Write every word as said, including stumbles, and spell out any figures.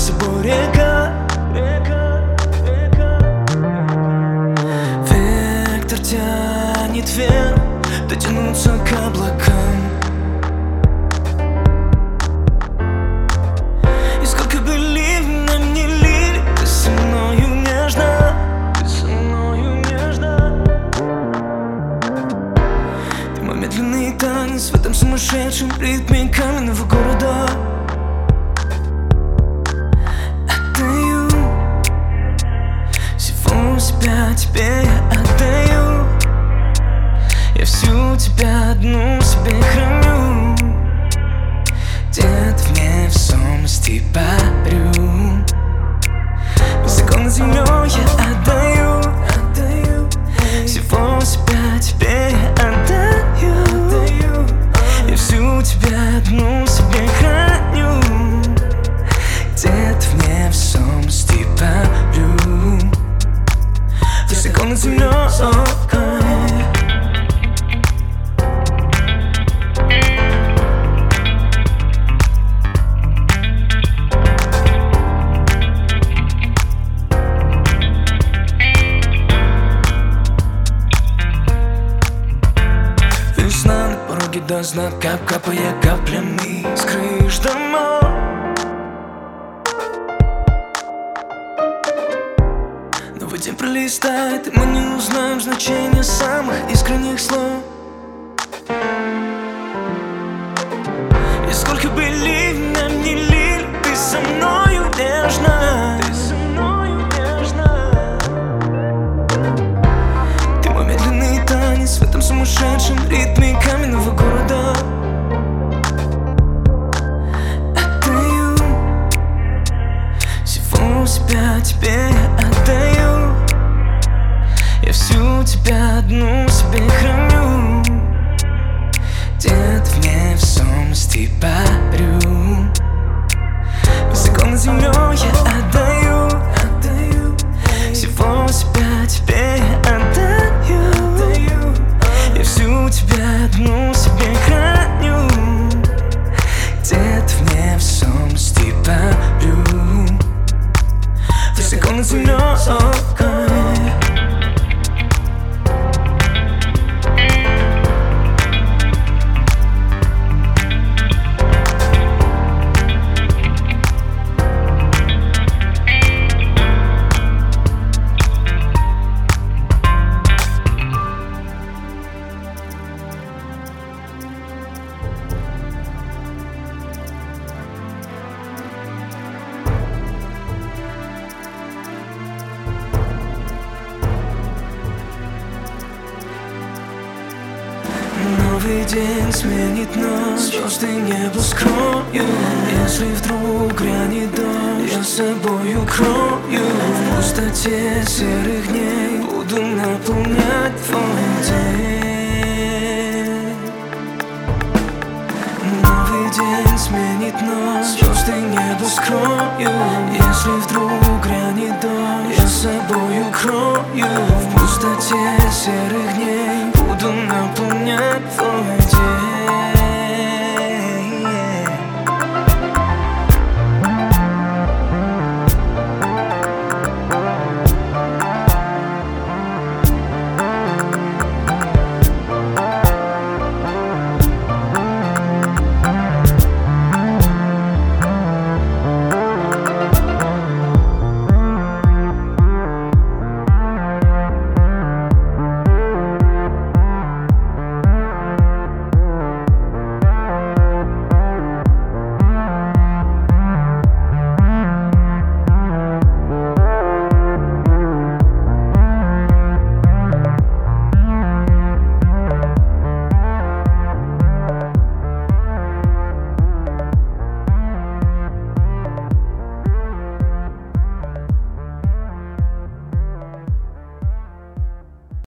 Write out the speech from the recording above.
собой река, река, река. Вектор тянет вверх, дотянуться к облакам. И сколько бы ливней не лили, ты со мною нежно, ты со мною нежно. Ты мой медленный танец в этом сумасшедшем ритме каменного города. Отдаю всего себя тебе, я отдаю. Я всю тебя одну себе храню. Где-то в невесомости парю. Высоко над землей я отдаю, отдаю. Всего себя тебе я отдаю. Я всю тебя одну себе храню. Где-то в невесомости парю. Высоко над землей. Весна на пороге даст знак, кап, капая каплями с крыш домов. Новый день пролистает, и мы не узнаем значение самых искренних слов. И сколько бы ливней не лили, ты со мною нежно, ты со мною нежно. Ты мой медленный танец в этом сумасшедшем ритме каменного города. Отдаю всего себя тебе, я отдаю. Я всю тебя одну себе храню. Где-то в невесомости парю. Высоко над землей я отдаю, отдаю. Всего себя тебе я отдаю. Я всю тебя одну себе храню. Где-то в невесомости парю. Высоко над землей. Новый день сменит ночь, звезды небо скрою. Если вдруг грянет дождь, я с собой укрою. В пустоте серых дней буду наполнять твой день. Новый день сменит ночь, звезды небо скрою. Если вдруг грянет дождь, я с собой укрою. В пустоте серых дней буду наполнять твой